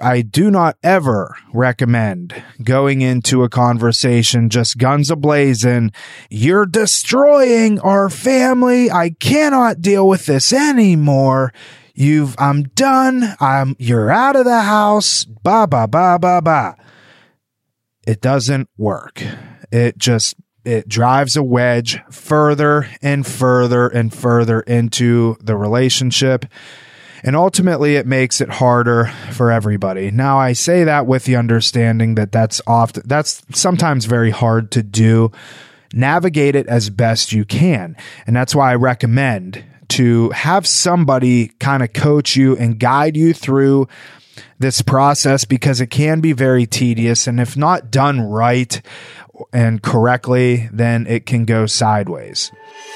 I do not ever recommend going into a conversation just guns a-blazing. You're destroying our family. I cannot deal with this anymore. I'm done. You're out of the house. Ba, ba, ba, ba, ba. It doesn't work. It drives a wedge further and further and further into the relationship. And ultimately, it makes it harder for everybody. Now, I say that with the understanding that that's sometimes very hard to do. Navigate it as best you can. And that's why I recommend to have somebody kind of coach you and guide you through this process, because it can be very tedious. And if not done right and correctly, then it can go sideways.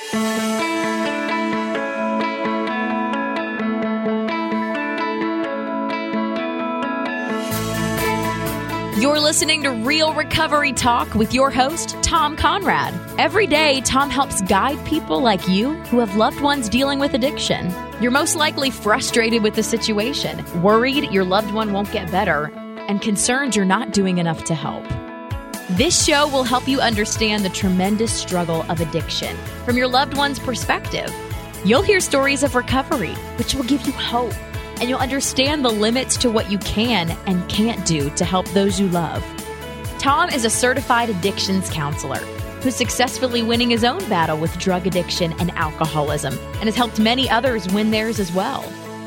You're listening to Real Recovery Talk with your host, Tom Conrad. Every day, Tom helps guide people like you who have loved ones dealing with addiction. You're most likely frustrated with the situation, worried your loved one won't get better, and concerned you're not doing enough to help. This show will help you understand the tremendous struggle of addiction from your loved one's perspective. You'll hear stories of recovery, which will give you hope, and you'll understand the limits to what you can and can't do to help those you love. Tom is a certified addictions counselor who's successfully winning his own battle with drug addiction and alcoholism, and has helped many others win theirs as well.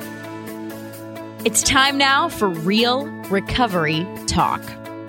It's time now for Real Recovery Talk.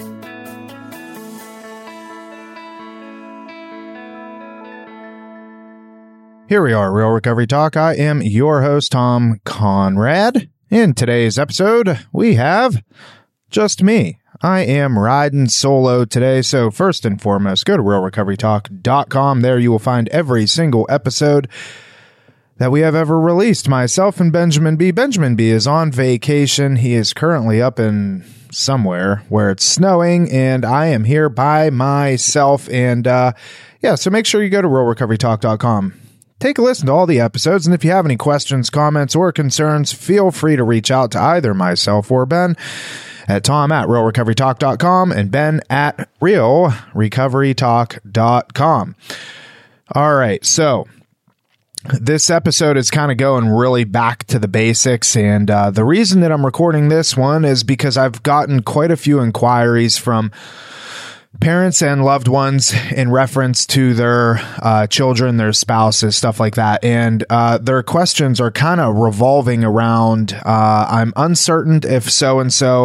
Here we are, Real Recovery Talk. I am your host, Tom Conrad. In today's episode, we have just me. I am riding solo today, so first and foremost, go to realrecoverytalk.com. There you will find every single episode that we have ever released. Myself and Benjamin B. Benjamin B. is on vacation. He is currently up in somewhere where it's snowing, and I am here by myself. And so make sure you go to realrecoverytalk.com. Take a listen to all the episodes, and if you have any questions, comments, or concerns, feel free to reach out to either myself or Ben at tom@realrecoverytalk.com and Ben at realrecoverytalk.com. All right, so this episode is kind of going really back to the basics, and the reason that I'm recording this one is because I've gotten quite a few inquiries from parents and loved ones in reference to their children, their spouses, stuff like that. And their questions are kind of revolving around, I'm uncertain if so-and-so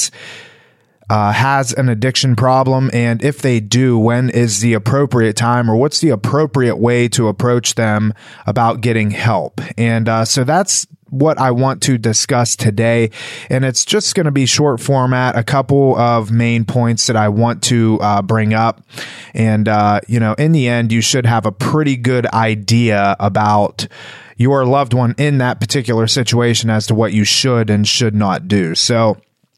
has an addiction problem, and if they do, when is the appropriate time, or what's the appropriate way to approach them about getting help? And so that's what I want to discuss today, and it's just going to be short format, a couple of main points that I want to bring up. And, in the end, you should have a pretty good idea about your loved one in that particular situation as to what you should and should not do. So,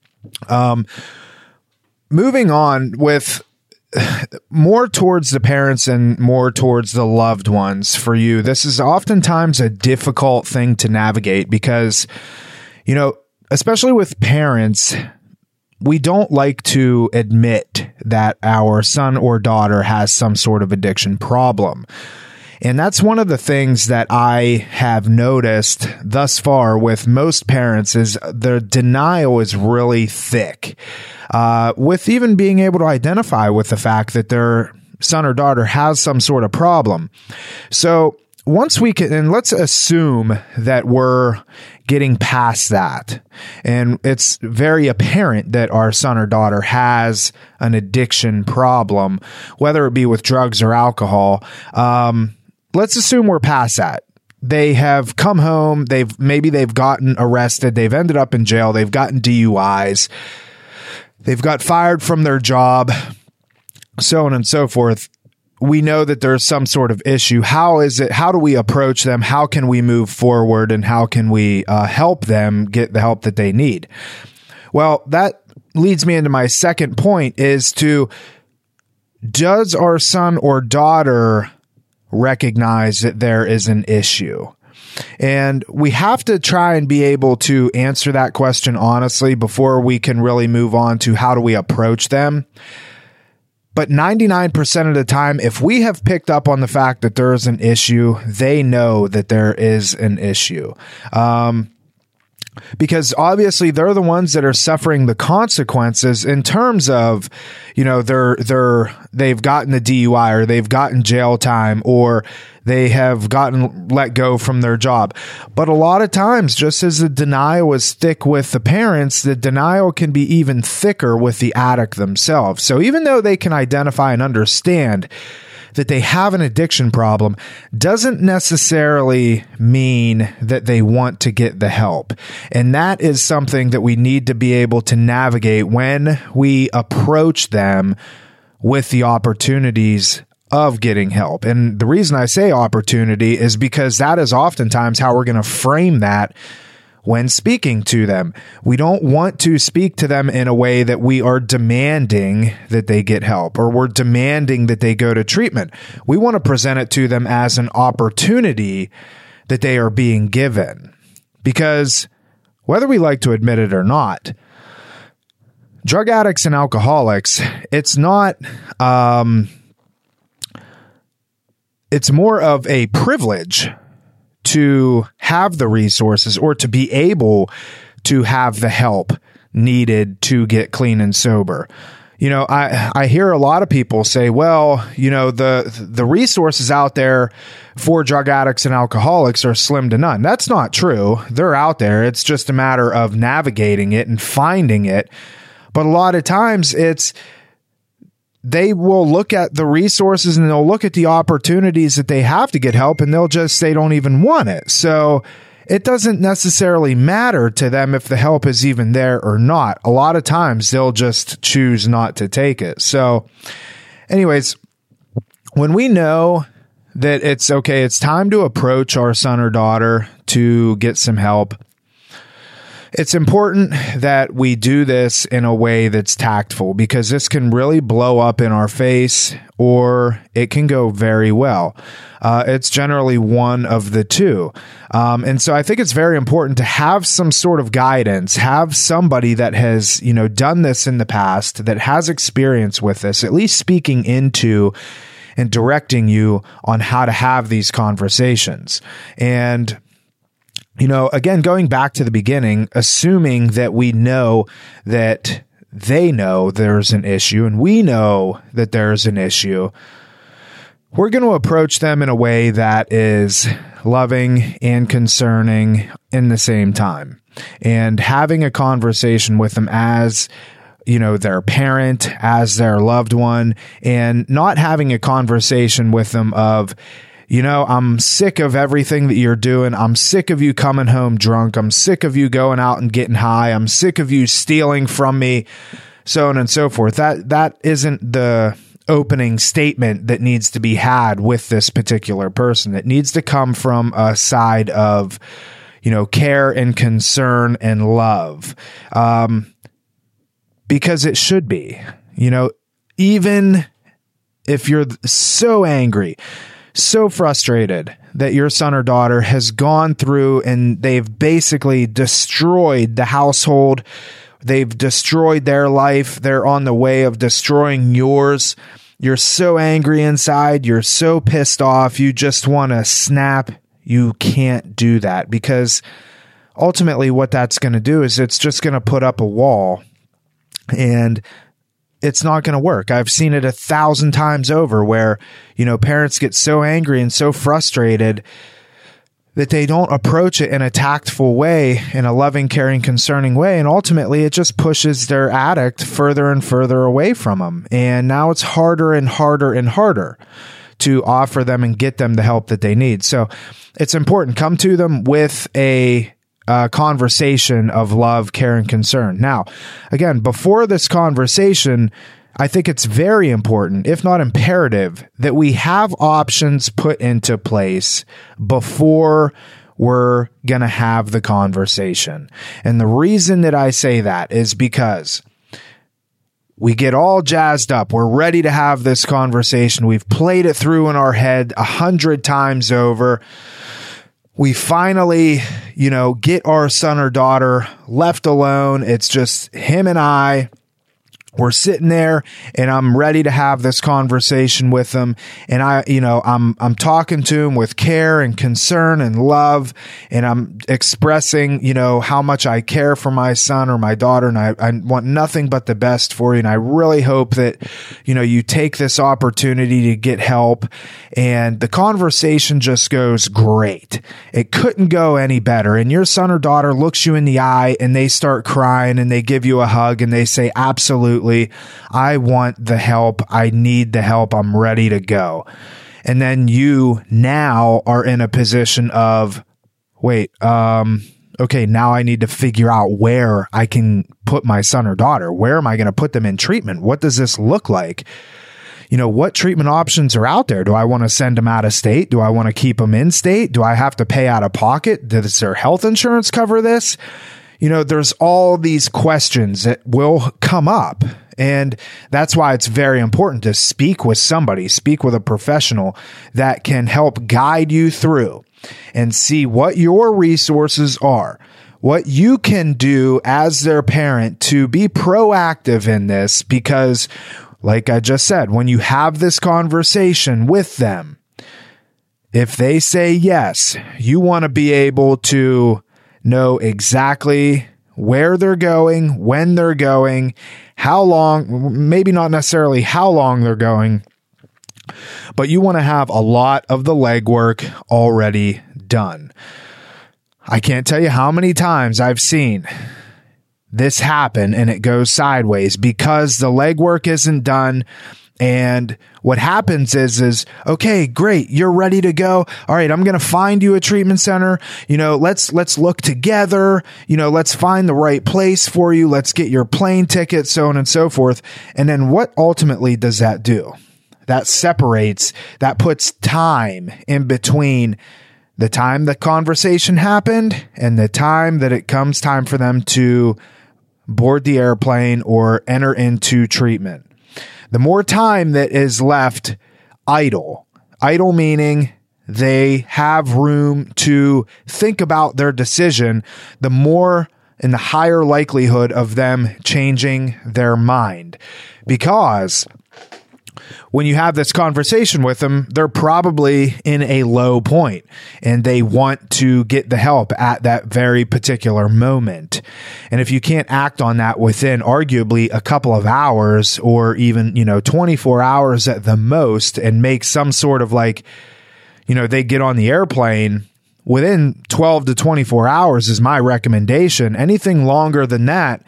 moving on with more towards the parents and more towards the loved ones for you, this is oftentimes a difficult thing to navigate because, especially with parents, we don't like to admit that our son or daughter has some sort of addiction problem. And that's one of the things that I have noticed thus far with most parents is their denial is really thick. With even being able to identify with the fact that their son or daughter has some sort of problem. So once we can, and let's assume that we're getting past that, and it's very apparent that our son or daughter has an addiction problem, whether it be with drugs or alcohol. Let's assume we're past that. They have come home. They've gotten arrested. They've ended up in jail. They've gotten DUIs. They've got fired from their job, so on and so forth. We know that there's some sort of issue. How do we approach them? How can we move forward, and how can we help them get the help that they need? Well, that leads me into my second point does our son or daughter recognize that there is an issue? And we have to try and be able to answer that question honestly before we can really move on to how do we approach them. But 99% of the time, if we have picked up on the fact that there is an issue, they know that there is an issue. Because obviously they're the ones that are suffering the consequences in terms of, they've gotten the DUI or they've gotten jail time or they have gotten let go from their job. But a lot of times, just as the denial is thick with the parents, the denial can be even thicker with the addict themselves. So even though they can identify and understand that they have an addiction problem, doesn't necessarily mean that they want to get the help. And that is something that we need to be able to navigate when we approach them with the opportunities of getting help. And the reason I say opportunity is because that is oftentimes how we're going to frame that when speaking to them. We don't want to speak to them in a way that we are demanding that they get help or we're demanding that they go to treatment. We want to present it to them as an opportunity that they are being given. Because whether we like to admit it or not, drug addicts and alcoholics, it's not, it's more of a privilege to have the resources or to be able to have the help needed to get clean and sober. I hear a lot of people say, well, the resources out there for drug addicts and alcoholics are slim to none. That's not true. They're out there. It's just a matter of navigating it and finding it. But a lot of times they will look at the resources and they'll look at the opportunities that they have to get help and they'll just say don't even want it. So it doesn't necessarily matter to them if the help is even there or not. A lot of times they'll just choose not to take it. So anyways, when we know that it's okay, it's time to approach our son or daughter to get some help, it's important that we do this in a way that's tactful because this can really blow up in our face or it can go very well. It's generally one of the two. And so I think it's very important to have some sort of guidance, have somebody that has, done this in the past, that has experience with this, at least speaking into and directing you on how to have these conversations. And again, going back to the beginning, assuming that we know that they know there's an issue and we know that there's an issue, we're going to approach them in a way that is loving and concerning in the same time. And having a conversation with them as their parent, as their loved one, and not having a conversation with them of, I'm sick of everything that you're doing. I'm sick of you coming home drunk. I'm sick of you going out and getting high. I'm sick of you stealing from me, so on and so forth. That isn't the opening statement that needs to be had with this particular person. It needs to come from a side of, care and concern and love. Because it should be, even if you're so angry, so frustrated that your son or daughter has gone through and they've basically destroyed the household. They've destroyed their life. They're on the way of destroying yours. You're so angry inside. You're so pissed off. You just want to snap. You can't do that because ultimately what that's going to do is it's just going to put up a wall and it's not going to work. I've seen it 1,000 times over where, parents get so angry and so frustrated that they don't approach it in a tactful way, in a loving, caring, concerning way. And ultimately it just pushes their addict further and further away from them. And now it's harder and harder and harder to offer them and get them the help that they need. So it's important. Come to them with a conversation of love, care, and concern. Now, again, before this conversation, I think it's very important, if not imperative, that we have options put into place before we're going to have the conversation. And the reason that I say that is because we get all jazzed up. We're ready to have this conversation. We've played it through in our head 100 times over. we finally, get our son or daughter left alone. It's just him and I. We're sitting there and I'm ready to have this conversation with them. And I'm talking to him with care and concern and love. And I'm expressing, how much I care for my son or my daughter. And I want nothing but the best for you. And I really hope that, you take this opportunity to get help. And the conversation just goes great. It couldn't go any better. And your son or daughter looks you in the eye and they start crying and they give you a hug and they say, absolutely, I want the help. I need the help. I'm ready to go. And then you now are in a position of, okay, now I need to figure out where I can put my son or daughter. Where am I going to put them in treatment? What does this look like? What treatment options are out there? Do I want to send them out of state? Do I want to keep them in state? Do I have to pay out of pocket? Does their health insurance cover this? There's all these questions that will come up. And that's why it's very important to speak with somebody, speak with a professional that can help guide you through and see what your resources are, what you can do as their parent to be proactive in this. Because like I just said, when you have this conversation with them, if they say yes, you want to be able to know exactly where they're going, when they're going, how long, maybe not necessarily how long they're going, but you want to have a lot of the legwork already done. I can't tell you how many times I've seen this happen and it goes sideways because the legwork isn't done. And what happens is, okay, great. You're ready to go. All right. I'm going to find you a treatment center. Let's look together. Let's find the right place for you. Let's get your plane ticket, so on and so forth. And then what ultimately does that do? That separates, that puts time in between the time the conversation happened and the time that it comes time for them to board the airplane or enter into treatment. The more time that is left idle meaning they have room to think about their decision, the more and the higher likelihood of them changing their mind. Because when you have this conversation with them, they're probably in a low point and they want to get the help at that very particular moment. And if you can't act on that within arguably a couple of hours or even, 24 hours at the most and make some sort of they get on the airplane within 12 to 24 hours is my recommendation. Anything longer than that,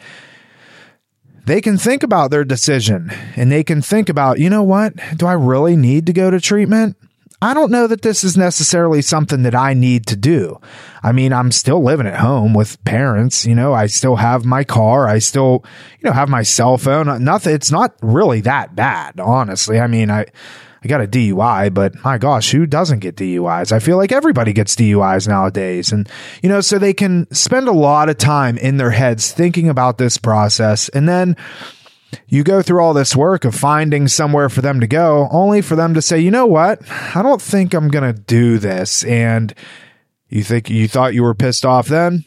they can think about their decision and they can think about, what? Do I really need to go to treatment? I don't know that this is necessarily something that I need to do. I mean, I'm still living at home with parents. I still have my car. I still, have my cell phone. Nothing. It's not really that bad, honestly. I mean, I got a DUI, but my gosh, who doesn't get DUIs? I feel like everybody gets DUIs nowadays. And, so they can spend a lot of time in their heads thinking about this process. And then you go through all this work of finding somewhere for them to go, only for them to say, you know what? I don't think I'm going to do this. And you thought you were pissed off then?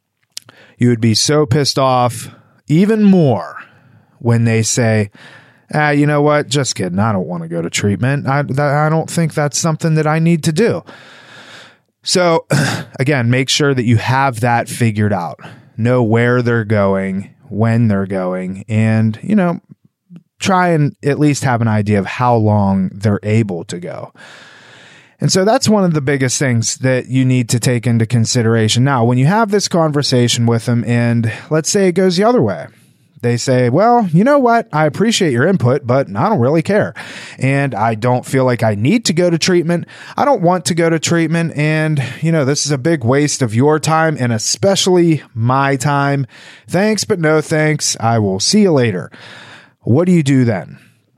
You would be so pissed off even more when they say, you know what? Just kidding. I don't want to go to treatment. I don't think that's something that I need to do. So again, make sure that you have that figured out. Know where they're going, when they're going, and, try and at least have an idea of how long they're able to go. And so that's one of the biggest things that you need to take into consideration. Now, when you have this conversation with them and let's say it goes the other way, they say, well, you know what? I appreciate your input, but I don't really care. And I don't feel like I need to go to treatment. I don't want to go to treatment. And, this is a big waste of your time and especially my time. Thanks, but no thanks. I will see you later. What do you do then?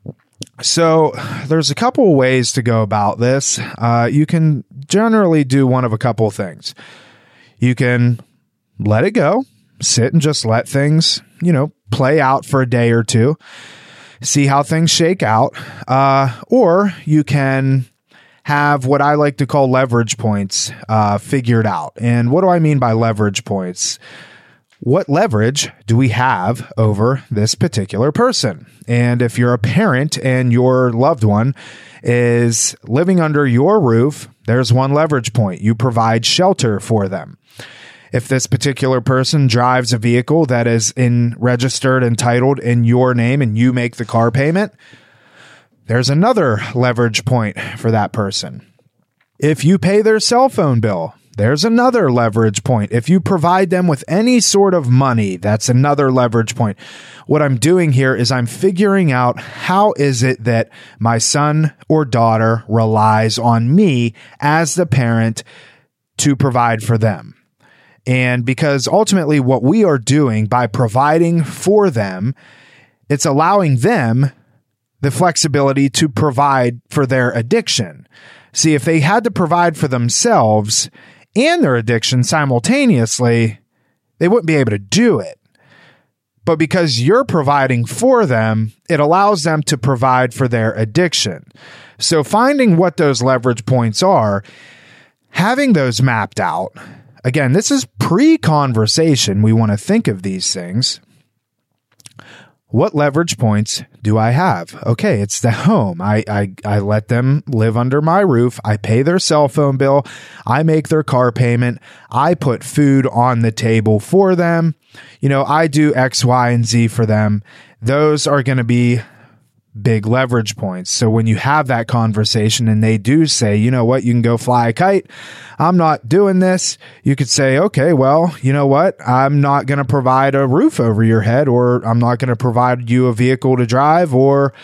So there's a couple of ways to go about this. You can generally do one of a couple of things. You can let it go, sit and just let things, play out for a day or two, see how things shake out. Or you can have what I like to call leverage points figured out. And what do I mean by leverage points? What leverage do we have over this particular person? And if you're a parent and your loved one is living under your roof, there's one leverage point. You provide shelter for them. If this particular person drives a vehicle that is registered and titled in your name and you make the car payment, there's another leverage point for that person. If you pay their cell phone bill, there's another leverage point. If you provide them with any sort of money, that's another leverage point. What I'm doing here is I'm figuring out how is it that my son or daughter relies on me as the parent to provide for them. And because ultimately what we are doing by providing for them, it's allowing them the flexibility to provide for their addiction. See, if they had to provide for themselves and their addiction simultaneously, they wouldn't be able to do it. But because you're providing for them, it allows them to provide for their addiction. So finding what those leverage points are, having those mapped out, again, this is pre-conversation. We want to think of these things. What leverage points do I have? Okay, it's the home. I let them live under my roof. I pay their cell phone bill. I make their car payment. I put food on the table for them. I do X, Y, and Z for them. Those are going to be big leverage points. So when you have that conversation and they do say, you know what, you can go fly a kite, I'm not doing this, you could say, okay, well, you know what, I'm not going to provide a roof over your head, or I'm not going to provide you a vehicle to drive, or,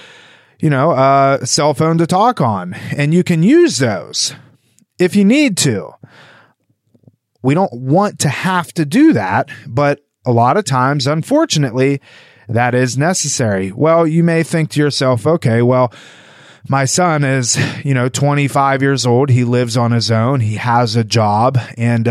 a cell phone to talk on. And you can use those if you need to. We don't want to have to do that, but a lot of times, unfortunately, that is necessary. Well, you may think to yourself, okay, well, my son is, 25 years old. He lives on his own. He has a job, and,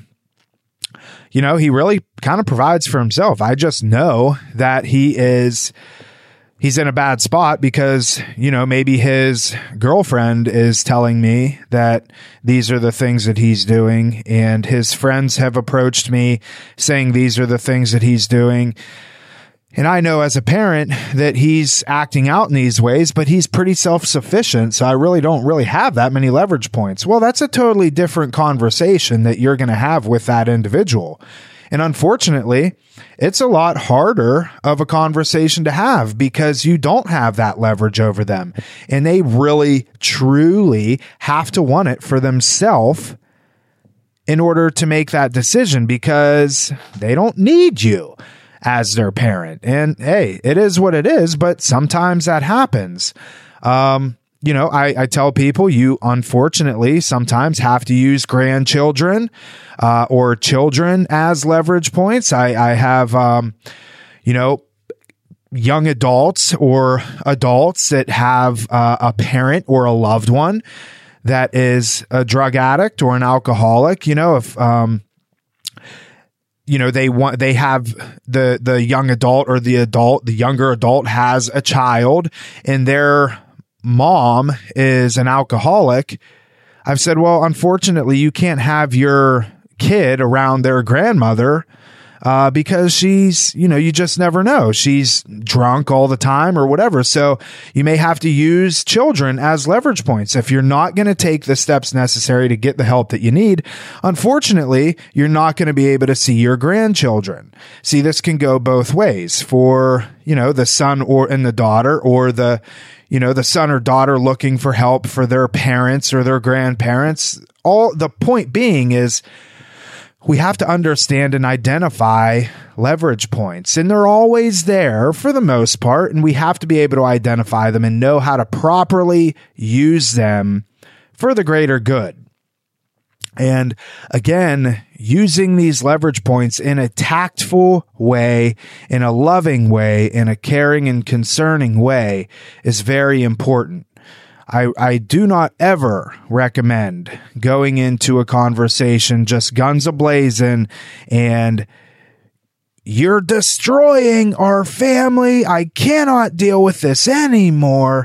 he really kind of provides for himself. I just know that he's in a bad spot because, maybe his girlfriend is telling me that these are the things that he's doing, and his friends have approached me saying these are the things that he's doing. And I know as a parent that he's acting out in these ways, but he's pretty self-sufficient, so I really don't have that many leverage points. Well, that's a totally different conversation that you're going to have with that individual. And unfortunately, it's a lot harder of a conversation to have because you don't have that leverage over them. And they really, truly have to want it for themselves in order to make that decision because they don't need you as their parent. And hey, it is what it is, but sometimes that happens. I tell people you unfortunately sometimes have to use grandchildren or children as leverage points. I have, young adults or adults that have a parent or a loved one that is a drug addict or an alcoholic. If they have the young adult or the younger adult has a child and their mom is an alcoholic. I've said, well, unfortunately, you can't have your kid around their grandmother because she's, you just never know. She's drunk all the time or whatever. So you may have to use children as leverage points. If you're not going to take the steps necessary to get the help that you need, unfortunately, you're not going to be able to see your grandchildren. See, this can go both ways for, the son and the daughter, or the son or daughter looking for help for their parents or their grandparents. All the point being is, we have to understand and identify leverage points, and they're always there for the most part, and we have to be able to identify them and know how to properly use them for the greater good. And again, using these leverage points in a tactful way, in a loving way, in a caring and concerning way is very important. I do not ever recommend going into a conversation just guns a-blazing and you're destroying our family. I cannot deal with this anymore.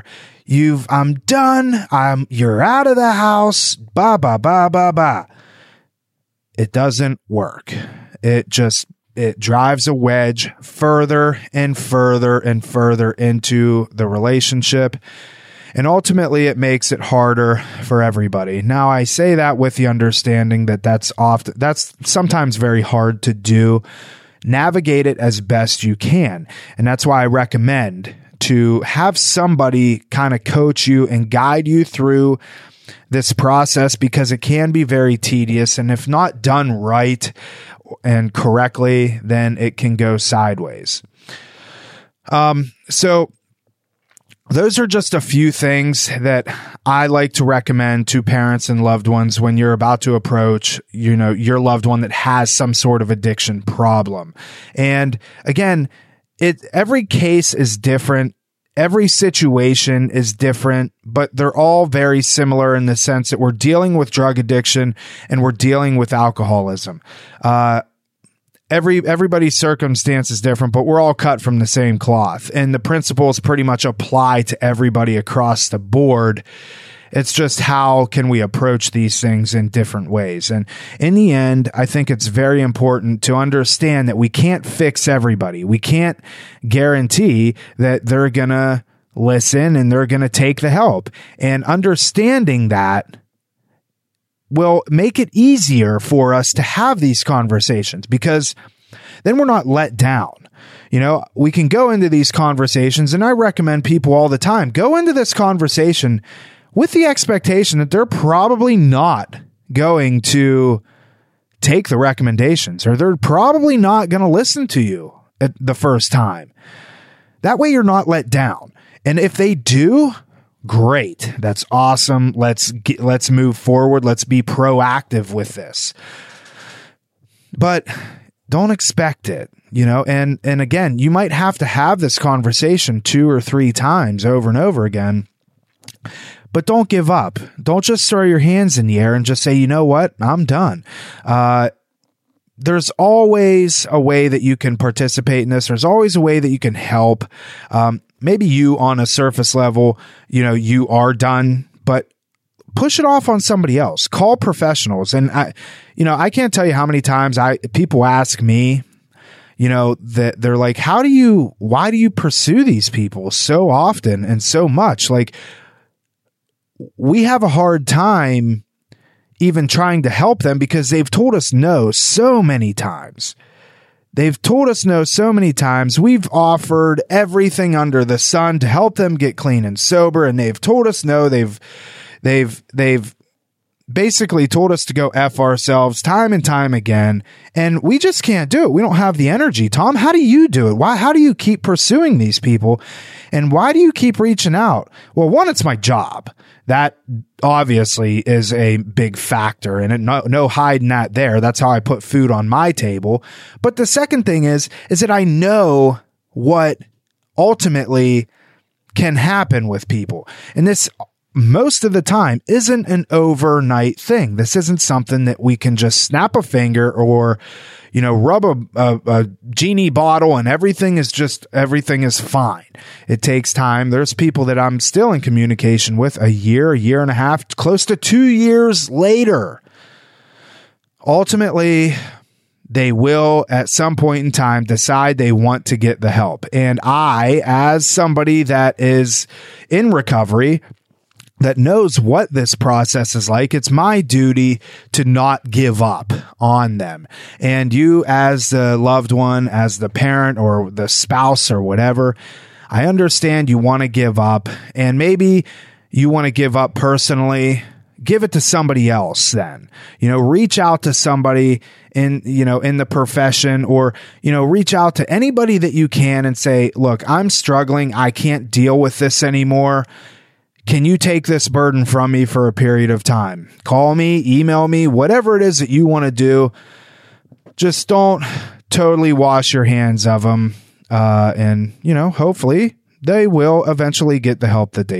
I'm done. You're out of the house. Ba, ba, ba, ba, ba. It doesn't work. It drives a wedge further and further and further into the relationship. And ultimately, it makes it harder for everybody. Now, I say that with the understanding that that's sometimes very hard to do. Navigate it as best you can. And that's why I recommend to have somebody kind of coach you and guide you through this process, because it can be very tedious. And if not done right and correctly, then it can go sideways. So those are just a few things that I like to recommend to parents and loved ones when you're about to approach, your loved one that has some sort of addiction problem. And again, every case is different. Every situation is different, but they're all very similar in the sense that we're dealing with drug addiction and we're dealing with alcoholism. Everybody's circumstance is different, but we're all cut from the same cloth, and the principles pretty much apply to everybody across the board. It's just how can we approach these things in different ways. And in the end, I think it's very important to understand that we can't fix everybody. We can't guarantee that they're going to listen and they're going to take the help. And understanding that will make it easier for us to have these conversations, because then we're not let down. We can go into these conversations, and I recommend people all the time, go into this conversation with the expectation that they're probably not going to take the recommendations, or they're probably not going to listen to you at the first time. That way you're not let down. And if they do, great. That's awesome. Let's move forward. Let's be proactive with this. But don't expect it, and again, you might have to have this conversation 2 or 3 times over and over again. But don't give up. Don't just throw your hands in the air and just say, you know what, I'm done. There's always a way that you can participate in this. There's always a way that you can help. Maybe you on a surface level, you are done, but push it off on somebody else. Call professionals. And I can't tell you how many times people ask me, that they're like, why do you pursue these people so often and so much? Like, we have a hard time even trying to help them because they've told us no so many times. We've offered everything under the sun to help them get clean and sober, and they've told us no. They've basically told us to go F ourselves time and time again, and we just can't do it. We don't have the energy. Tom, how do you do it? How do you keep pursuing these people, and why do you keep reaching out? Well, one, it's my job. That obviously is a big factor, and no hiding that there. That's how I put food on my table. But the second thing is that I know what ultimately can happen with people. And this, most of the time, isn't an overnight thing. This isn't something that we can just snap a finger or, rub a genie bottle and everything is fine. It takes time. There's people that I'm still in communication with a year and a half, close to 2 years later. Ultimately, they will at some point in time decide they want to get the help. And I, as somebody that is in recovery, that knows what this process is like, it's my duty to not give up on them. And you, as the loved one, as the parent or the spouse or whatever, I understand you want to give up, and maybe you want to give up personally. Give it to somebody else then. Reach out to somebody in the profession, or, reach out to anybody that you can and say, look, I'm struggling. I can't deal with this anymore. Can you take this burden from me for a period of time? Call me, email me, whatever it is that you want to do. Just don't totally wash your hands of them. And hopefully they will eventually get the help that they need.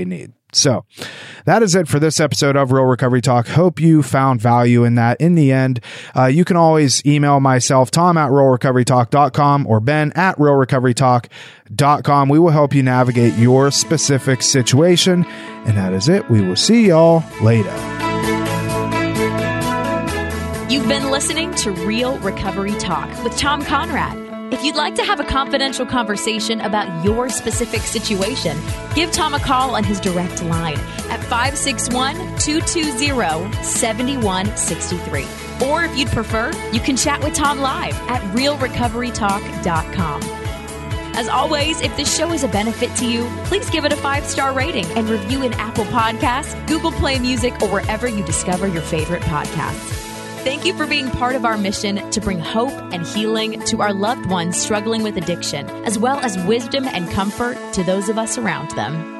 So that is it for this episode of Real Recovery Talk. Hope you found value in that. In the end, you can always email myself, Tom@realrecoverytalk.com or Ben@realrecoverytalk.com. We will help you navigate your specific situation. And that is it. We will see y'all later. You've been listening to Real Recovery Talk with Tom Conrad. If you'd like to have a confidential conversation about your specific situation, give Tom a call on his direct line at 561-220-7163. Or if you'd prefer, you can chat with Tom live at realrecoverytalk.com. As always, if this show is a benefit to you, please give it a 5-star rating and review in Apple Podcasts, Google Play Music, or wherever you discover your favorite podcasts. Thank you for being part of our mission to bring hope and healing to our loved ones struggling with addiction, as well as wisdom and comfort to those of us around them.